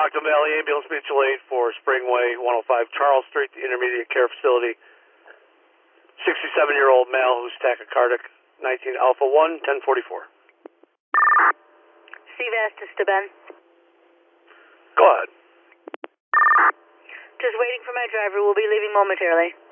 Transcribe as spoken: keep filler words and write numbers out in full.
Rockland Valley Ambulance Mutual Aid for Springway, one oh five Charles Street, the Intermediate Care Facility. sixty-seven-year-old male who's tachycardic, nineteen Alpha one, ten forty-four. C V S, this is Ben. Go ahead. Just waiting for my driver. We'll be leaving momentarily.